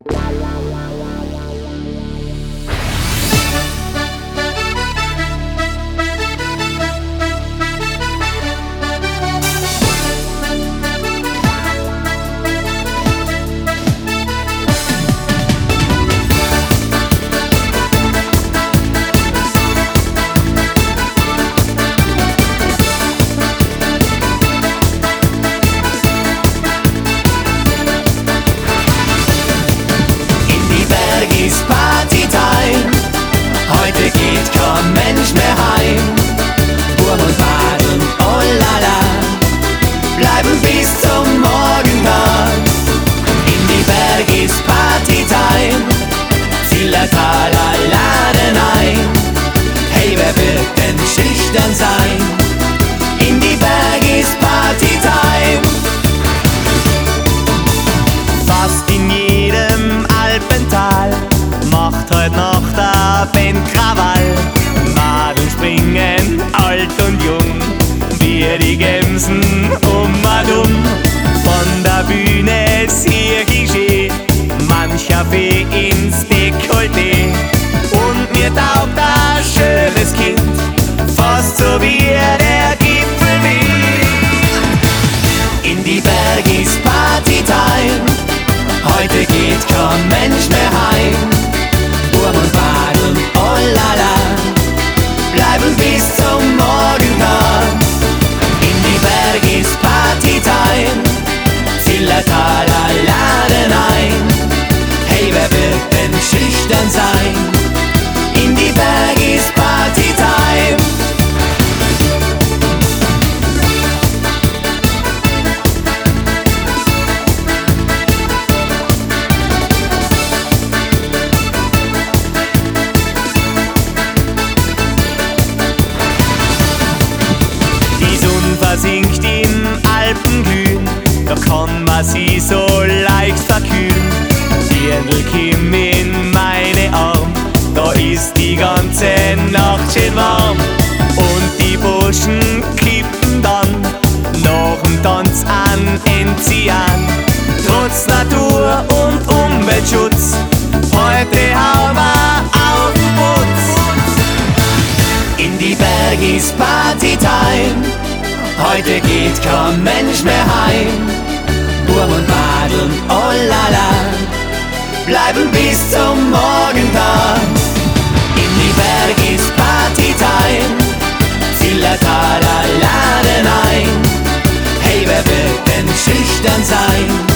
Heute geht kein Mensch mehr heim. Burm und Baden, oh la la, bleiben bis zum Morgentag. In die Berge ist Partytime, Zillertaler laden ein. Hey, wer wird denn schüchtern sein? In die Berge ist Partytime. Fast in jedem Alpental macht heut Nacht ein Band Krawall. Madeln springen, alt und jung, wie die Gemsen um und um. Von der Bühne sieh ich schön mancher Fee ins Dekolleté. Und mir taugt ein schönes Kind, fast so wie der Gipfelwind. In die Berge ist Partytime, heute geht kein Mensch mehr heim. Burm und Baden, oh la la, bleiben bis zum Morgentag. In die Berge ist Partytime, Zillertaler laden ein. Hey, wer wird denn schüchtern sein? In die Berge ist Partytime. Singt im Alpenglühen, da kann man sie so leicht verkühlen. Dirndl komm in meine Arm, da ist die ganze Nacht schön warm. Und die Burschen kippen dann nach dem Tanz an Enzian. Trotz Natur- und Umweltschutz, heute hauen wir auf den Putz. In die Berge ist Partytime, heute geht kein Mensch mehr heim. Burm und Badeln, oh la la, bleiben bis zum Morgentag. In die Berge ist Partytime, Zillertaler laden ein. Hey, wer wird denn schüchtern sein?